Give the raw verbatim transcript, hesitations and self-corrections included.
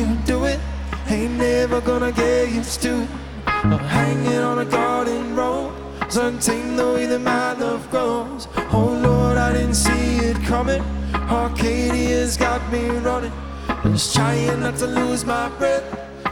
you do it, ain't never gonna get used to it. I'm hanging on a garden road, untamed the way that my love grows. Oh Lord, I didn't see it coming. Arcadia's got me running, just trying not to lose my breath.